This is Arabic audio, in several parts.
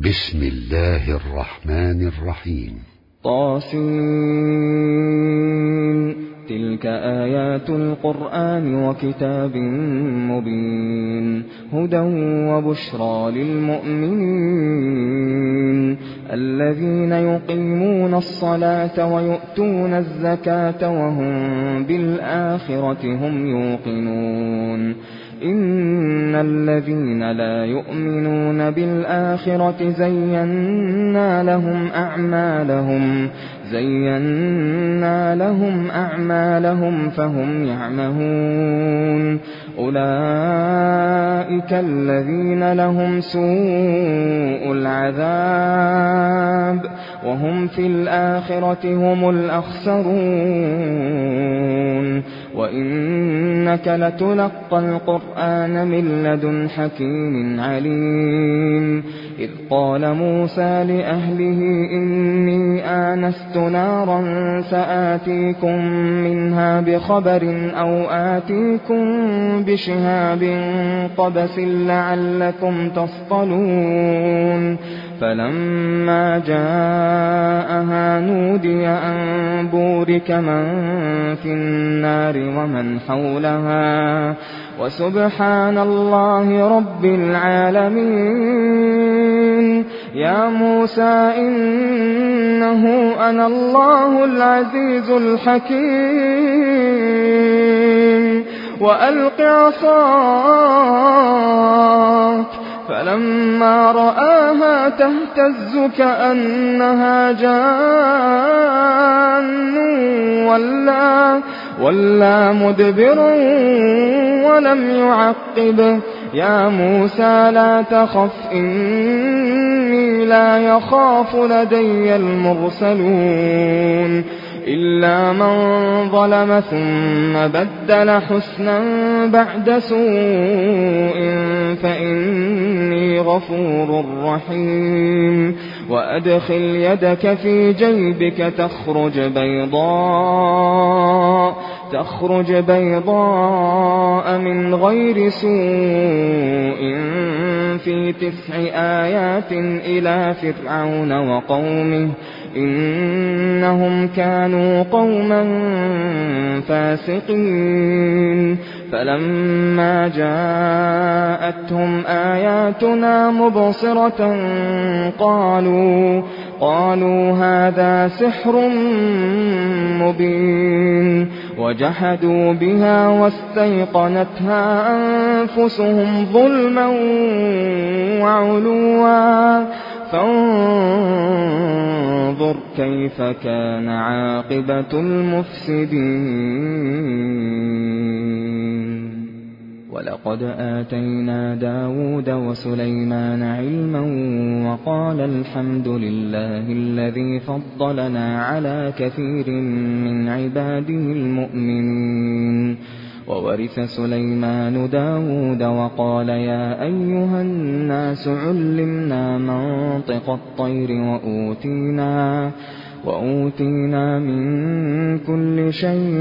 بسم الله الرحمن الرحيم. طاسين. تلك آيات القرآن وكتاب مبين، هدى وبشرى للمؤمنين الذين يقيمون الصلاة ويؤتون الزكاة وهم بالآخرة هم يوقنون. إن الذين لا يؤمنون بالآخرة زينا لهم أعمالهم فهم يعمهون. أولئك الذين لهم سوء العذاب وهم في الآخرة هم الأخسرون. وإنك لتلقى القرآن من لدن حكيم عليم. إذ قال موسى لأهله إني آنست نارا سآتيكم منها بخبر أو آتيكم بشهاب قبس لعلكم تصطلون. فلما جاءها نودي أن بورك من في النار ومن حولها وسبحان الله رب العالمين. يا موسى إنه أنا الله العزيز الحكيم وألق عصاك. فلما رآها تهتز كأنها جان ولا مدبرا ولم يعقب. يا موسى لا تخف إني لا يخاف لدي المرسلون. إلا من ظلم ثم بدل حسنا بعد سوء فإني غفور رحيم. وأدخل يدك في جيبك تخرج بيضاء من غير سوء في 9 آيات إلى فرعون وقومه إنهم كانوا قوما فاسقين. فلما جاءتهم آياتنا مبصرة قالوا هذا سحر مبين. وجحدوا بها واستيقنتها أنفسهم ظلما وعلوا فانظر كيف كان عاقبة المفسدين. ولقد آتينا داود وسليمان علما وقال الحمد لله الذي فضلنا على كثير من عباده المؤمنين. وورث سليمان داود وقال يا أيها الناس علمنا منطق الطير وأوتينا من كل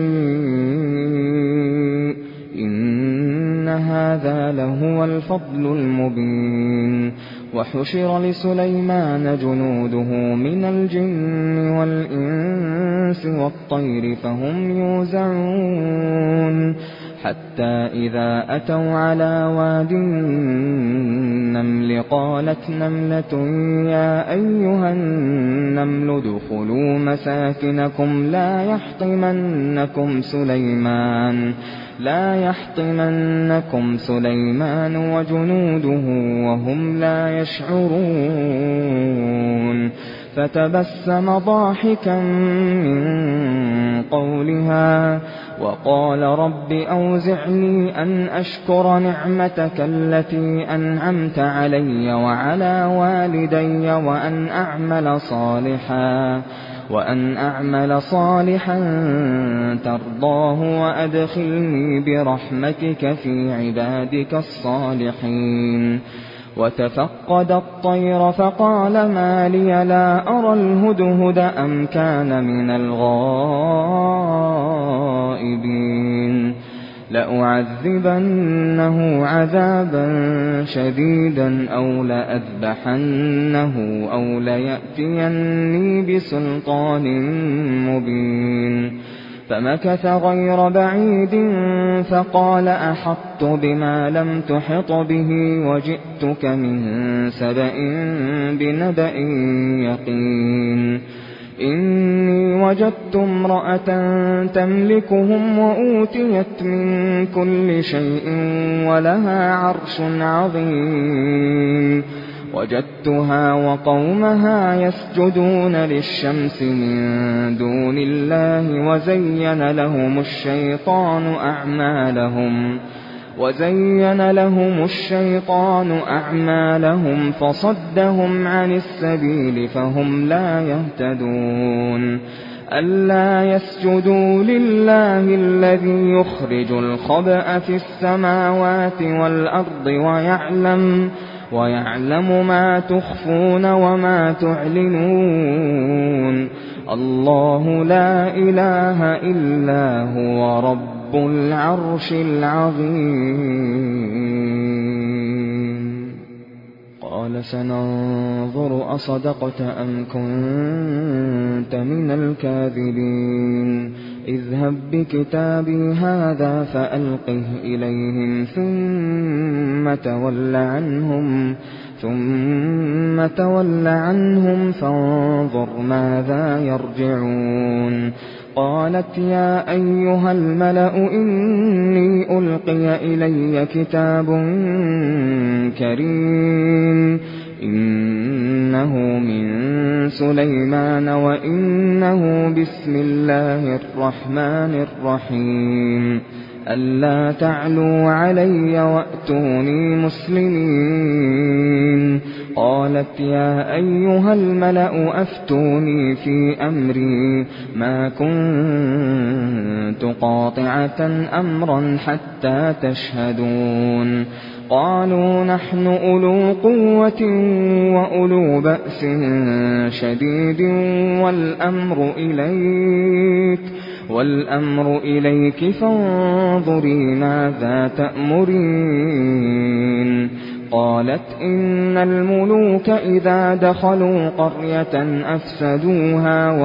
شيء إن هذا لهو الفضل المبين. وحشر لسليمان جنوده من الجن والإنس والطير فهم يوزعون. حتى إذا أتوا على واد النمل قالت نملة يا أيها النمل ادخلوا مساكنكم لا يحطمنكم سليمان وجنوده وهم لا يشعرون. فتبسم ضاحكا من قولها وقال رب أوزعني أن أشكر نعمتك التي أنعمت علي وعلى والدي وأن أعمل صالحا ترضاه وأدخلني برحمتك في عبادك الصالحين. وتفقد الطير فقال ما لي لا أرى الهدهد أم كان من الغائبين. لأعذبنه عذابا شديدا أو لأذبحنه أو ليأتيني بسلطان مبين. فمكث غير بعيد فقال أحطت بما لم تحط به وجئتك من سبأ بنبأ يقين. إني وجدت امرأة تملكهم وأوتيت من كل شيء ولها عرش عظيم. وجدتها وقومها يسجدون للشمس من دون الله وزين لهم الشيطان أعمالهم فصدهم عن السبيل فهم لا يهتدون. ألا يسجدوا لله الذي يخرج الخبأ في السماوات والأرض ويعلم ما تخفون وما تعلنون. الله لا إله إلا هو رب العرش العظيم. قال سننظر أصدقت أم كنت من الكاذبين. اذهب بكتابي هذا فألقه إليهم ثم تول عنهم فانظر ماذا يرجعون. قالت يا أيها الملأ إني ألقي إلي كتاب كريم إنه من سليمان وإنه بسم الله الرحمن الرحيم. ألا تعلوا علي وأتوني مسلمين. قالت يا أيها الملأ أفتوني في أمري ما كنت قاطعة أمرا حتى تشهدون. قالوا نحن أولو قوة وأولو بأس شديد والأمر إليك فانظري ماذا تأمرين. قالت إن الملوك إذا دخلوا قرية أفسدوها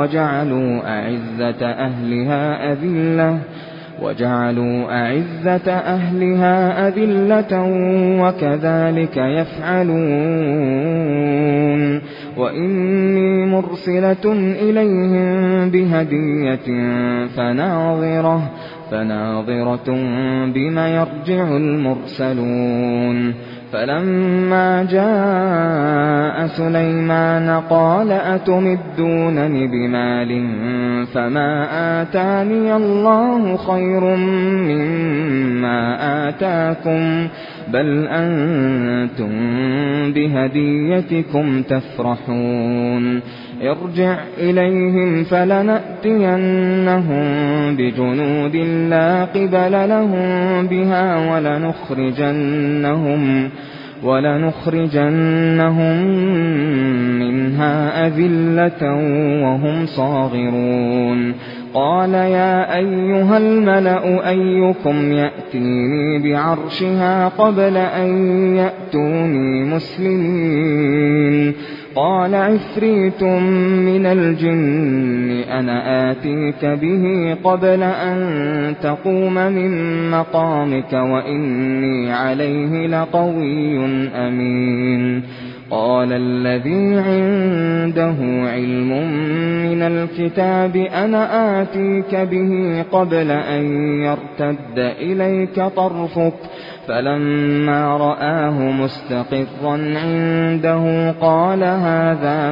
وجعلوا أعزة أهلها أذلة وكذلك يفعلون. وإني مرسلة إليهم بهدية فناظرة بما يرجع المرسلون. فلما جاء سليمان قال أتمدونني بمال فما آتاني الله خير مما آتاكم بل أنتم بهديتكم تفرحون. ارجع إليهم فلنأتينهم بجنود لا قبل لهم بها ولنخرجنهم منها أذلة وهم صاغرون. قال يا أيها الملأ أيكم يأتيني بعرشها قبل أن يأتوني مسلمين. قال عفريت من الجن أنا آتيك به قبل أن تقوم من مقامك وإني عليه لقوي أمين. قال الذي عنده علم من الكتاب أنا آتيك به قبل أن يرتد إليك طرفك فلما رآه مستقرا عنده قال هذا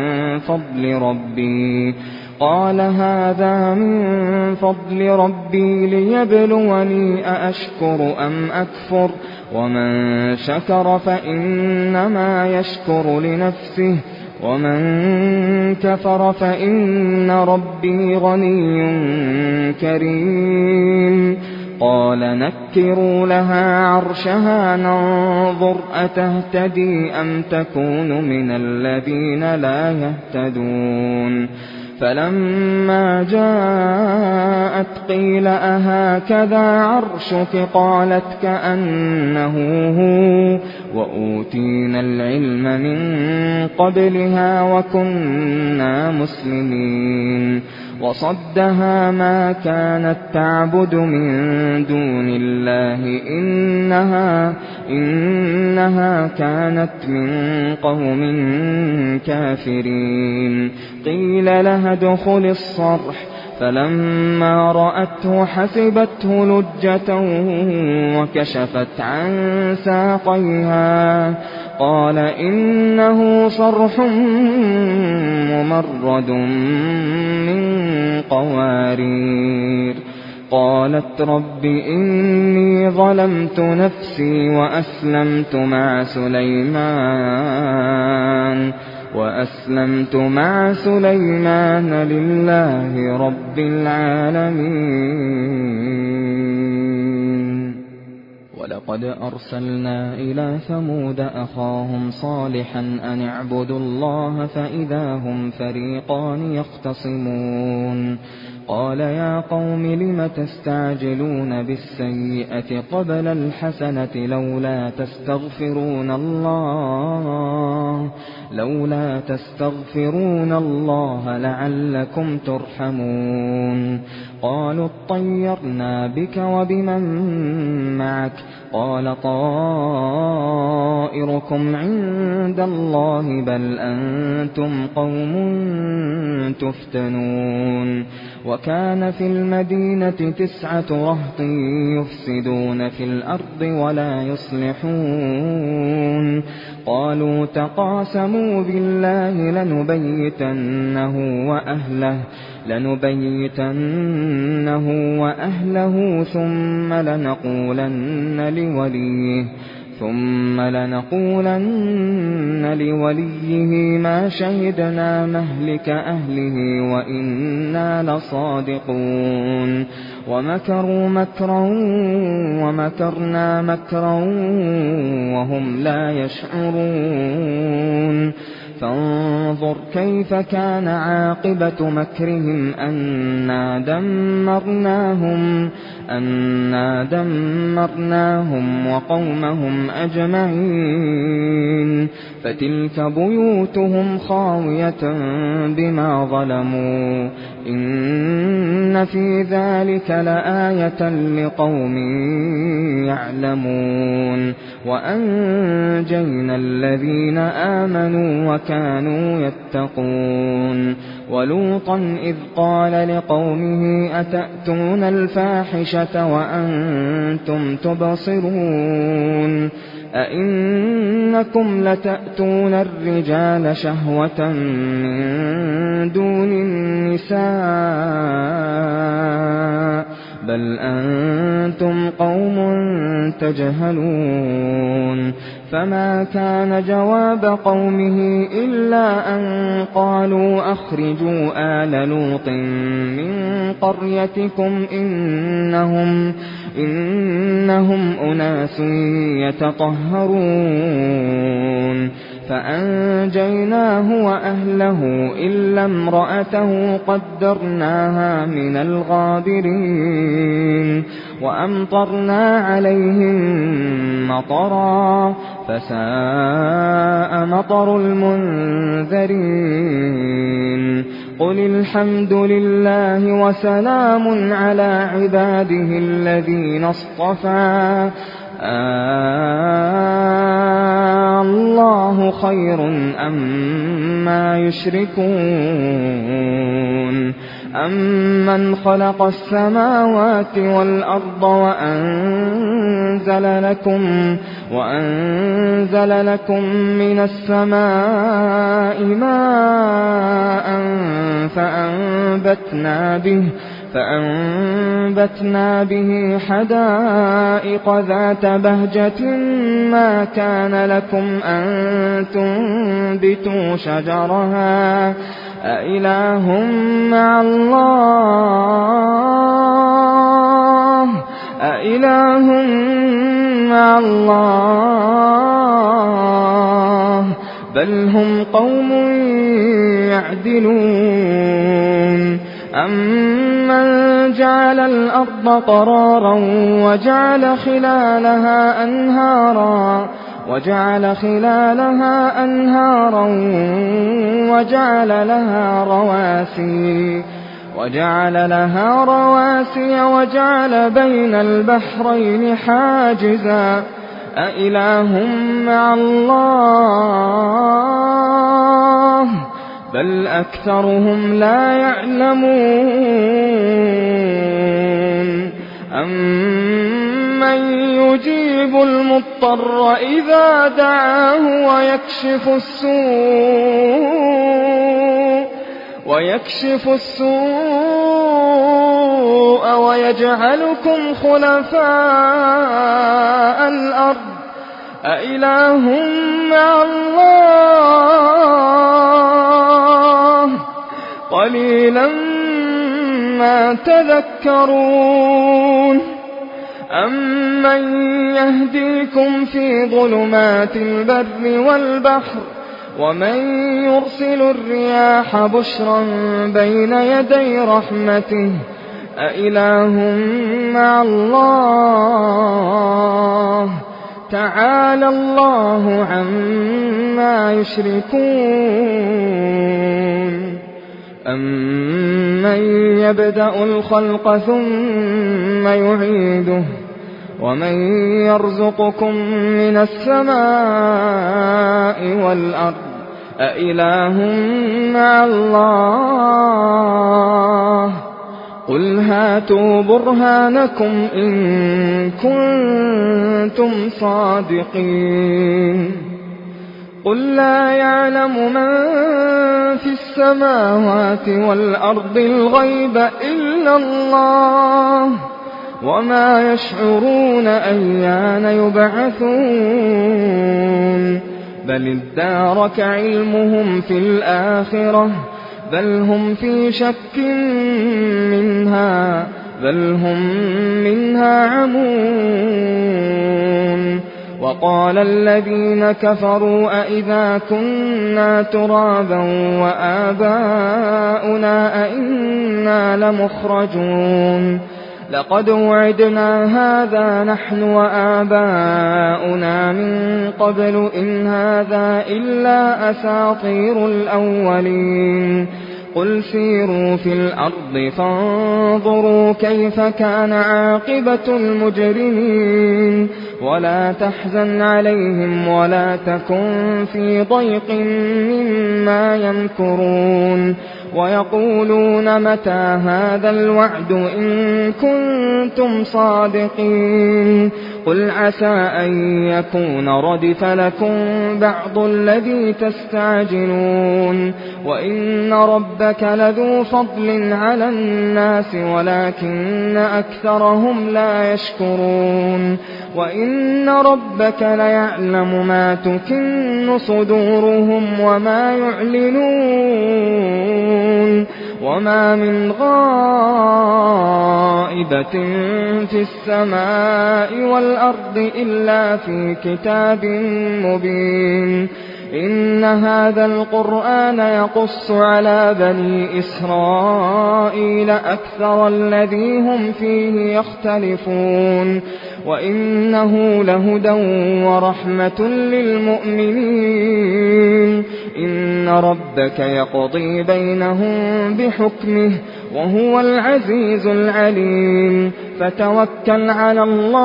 من فضل ربي ليبلوني أأشكر أم أكفر ومن شكر فإنما يشكر لنفسه ومن كفر فإن ربي غني كريم. قال نكروا لها عرشها ننظر أتهتدي أم تكون من الذين لا يهتدون. فلما جاءت قيل أهكذا عرشك قالت كأنه هو وأوتينا العلم من قبلها وكنا مسلمين وصدها ما كانت تعبد من دون الله إنها كانت من قوم كافرين قيل لها ادخل الصرح فلما رأته حسبته لجة وكشفت عن ساقيها قال إنه صرح ممرد من قوارير قالت رب إني ظلمت نفسي وأسلمت مع سليمان لله رب العالمين ولقد أرسلنا إلى ثمود أخاهم صالحا أن اعبدوا الله فإذا هم فريقان يختصمون قال يا قوم لم تستعجلون بالسيئة قبل الحسنة لولا تستغفرون الله لعلكم ترحمون قالوا اطيرنا بك وبمن معك قال طائركم عند الله بل أنتم قوم تفتنون وكان في المدينة 9 رهط يفسدون في الأرض ولا يصلحون قالوا تقاسموا بالله لنبيتنه وأهله ثم لنقولن لوليه ما شهدنا مهلك أهله وإنا لصادقون ومكروا مكرا ومكرنا مكرا وهم لا يشعرون فانظر كيف كان عاقبة مكرهم أنا دمرناهم وقومهم أجمعين فتلك بيوتهم خاوية بما ظلموا إن في ذلك لآية لقوم يعلمون وأنجينا الذين آمنوا وكانوا يتقون ولوطا إذ قال لقومه أتأتون الفاحشة وأنتم تبصرون أئنكم لتأتون الرجال شهوة من دون النساء بل أنتم قوم تجهلون فما كان جواب قومه إلا أن قالوا أخرجوا آل لوط من قريتكم إنهم أناس يتطهرون فأنجيناه وأهله إلا امرأته قدرناها من الغابرين وأمطرنا عليهم مطرا فساء مطر المنذرين قل الحمد لله وسلام على عباده الذين اصطفى الله خير أما يشركون أمن خلق السماوات والأرض وأنزل لكم من السماء ماء فأنبتنا به حدائق ذات بهجة ما كان لكم أن تنبتوا شجرها أإله مع الله بل هم قوم يعدلون أمن جعل الأرض قرارا وجعل خلالها أنهارا وجعل لها رواسي وجعل بين البحرين حاجزا أإله مع الله بل أكثرهم لا يعلمون أمن يجيب المضطر إذا دعاه ويكشف السوء ويجعلكم خلفاء الأرض أإله مع الله قليلا ما تذكرون أمن يهديكم في ظلمات البر والبحر ومن يرسل الرياح بشرا بين يدي رحمته أإله مع الله تعالى الله عما يشركون أمن يبدأ الخلق ثم يعيده ومن يرزقكم من السماء والأرض أإله مع الله قل هاتوا برهانكم إن كنتم صادقين قل لا يعلم من في السماوات والأرض الغيب إلا الله وما يشعرون أيان يبعثون بل ادارك علمهم في الآخرة بل هم في شك منها بل هم منها عمون وقال الذين كفروا أئذا كنا ترابا وآباؤنا أئنا لمخرجون لقد وعدنا هذا نحن وآباؤنا من قبل إن هذا إلا أساطير الأولين قل سيروا في الأرض فانظروا كيف كان عاقبة المجرمين ولا تحزن عليهم ولا تكن في ضيق مما يمكرون ويقولون متى هذا الوعد إن كنتم صادقين قل عسى أن يكون ردف لكم بعض الذي تستعجلون وإن ربك لذو فضل على الناس ولكن أكثرهم لا يشكرون وإن ربك ليعلم ما تكن صدورهم وما يعلنون وما من غائبة في السماء والأرض إلا في كتاب مبين إن هذا القرآن يقص على بني إسرائيل أكثر الذي هم فيه يختلفون وإنه لهدى ورحمة للمؤمنين إن ربك يقضي بينهم بحكمه وهو العزيز العليم فتوكل على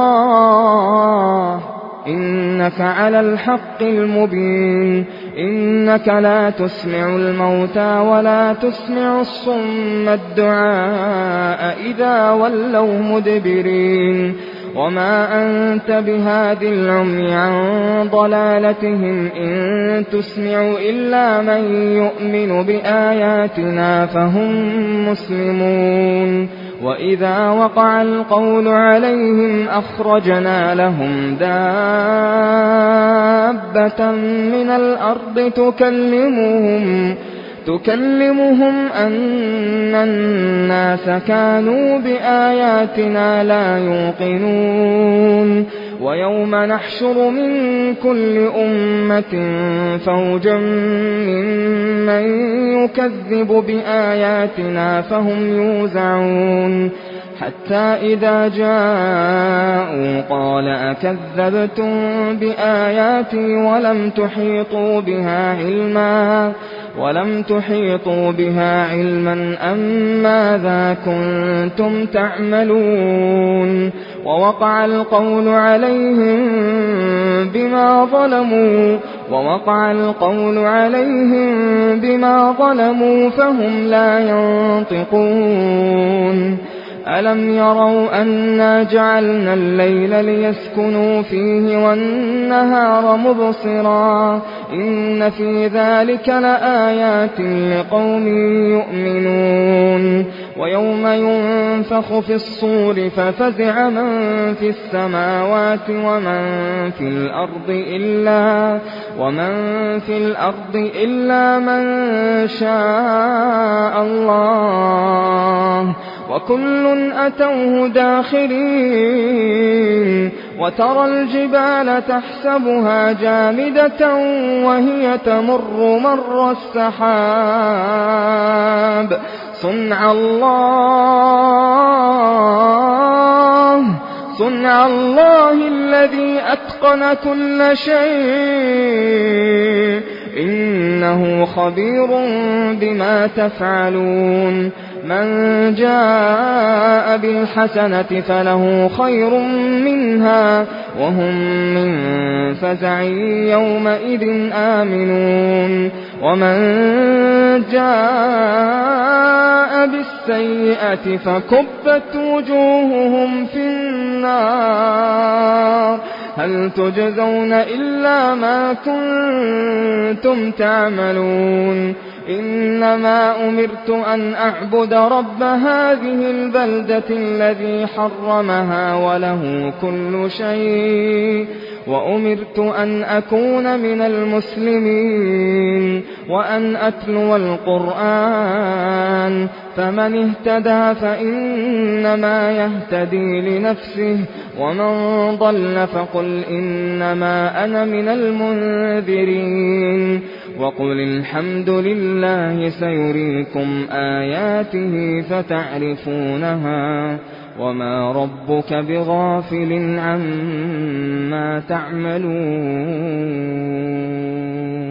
الله إنك على الحق المبين إنك لا تسمع الموتى ولا تسمع الصم الدعاء إذا ولوا مدبرين وما أنت بهاد العمي عن ضلالتهم إن تسمع إلا من يؤمن بآياتنا فهم مسلمون وإذا وقع القول عليهم أخرجنا لهم دابة من الأرض تكلمهم أن الناس كانوا بآياتنا لا يوقنون ويوم نحشر من كل أمة فوجا ممن يكذب بآياتنا فهم يوزعون حتى إذا جاءوا قال أكذبتم بآياتي ولم تحيطوا بها علما أم ماذا كنتم تعملون ووقع القول عليهم بما ظلموا فهم لا ينطقون ألم يروا أنا جعلنا الليل ليسكنوا فيه والنهار مبصرا إن في ذلك لآيات لقوم يؤمنون ويوم ينفخ في الصور ففزع من في السماوات ومن في الأرض إلا من شاء الله وكل أتوه داخرين وترى الجبال تحسبها جامدة وهي تمر مر السحاب صنع الله الذي أتقن كل شيء إنه خبير بما تفعلون من جاء بالحسنة فله خير منها وهم من فزع يومئذ آمنون ومن جاء بالسيئة فكبت وجوههم في النار هل تجزون إلا ما كنتم تعملون إنما أمرت أن أعبد رب هذه البلدة الذي حرمها وله كل شيء وأمرت أن أكون من المسلمين وأن أتلو القرآن فمن اهتدى فإنما يهتدي لنفسه ومن ضل فقل إنما أنا من المنذرين وقل الحمد لله سيريكم آياته فتعرفونها وما ربك بغافل عما تعملون